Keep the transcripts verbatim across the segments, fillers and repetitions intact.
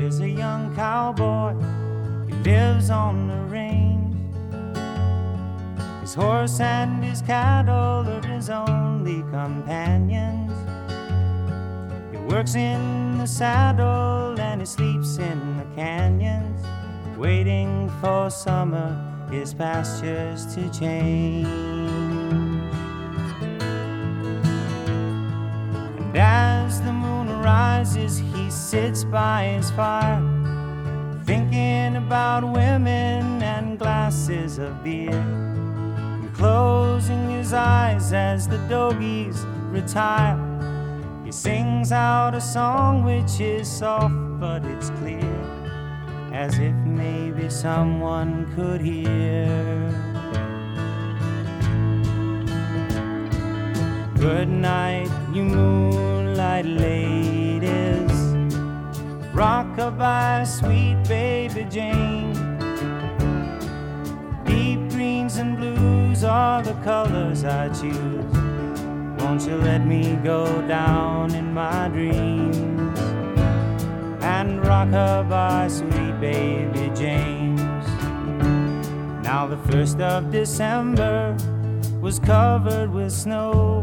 There's a young cowboy, he lives on the range. His horse and his cattle are his only companions. He works in the saddle and he sleeps in the canyons, waiting for summer, his pastures to change. And as the moon rises, he sits by his fire, thinking about women and glasses of beer, and closing his eyes as the dogies retire. He sings out a song which is soft but it's clear, as if maybe someone could hear. Good night, you moonlight ladies, rock-a-bye, sweet baby Jane. Deep greens and blues are the colors I choose. Won't you let me go down in my dreams and rock-a-bye, sweet baby James. Now the first of December was covered with snow,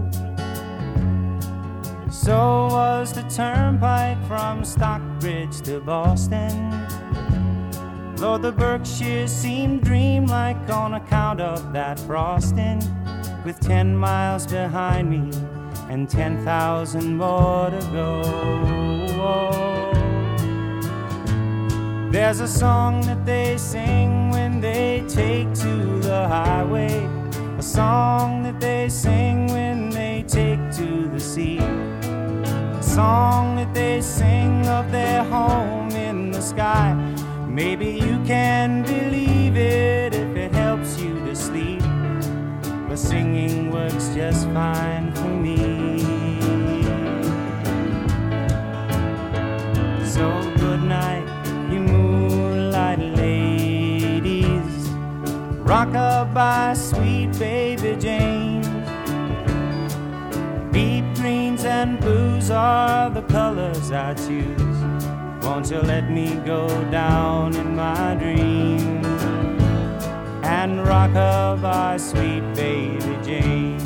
so was the turnpike from Stockbridge to Boston. Though the Berkshires seemed dreamlike on account of that frosting, with ten miles behind me and ten thousand more to go. There's a song that they sing when they take to the highway, a song that they sing when they take to the sea, a song that they sing of their home in the sky. Maybe you can believe it if it helps you to sleep, but singing works just fine for me. So good night, you moonlight ladies, rock-a-bye, sweet baby James. Deep greens and blues are the colors I choose. Won't you let me go down in my dreams and rock-a-bye, sweet baby Jane.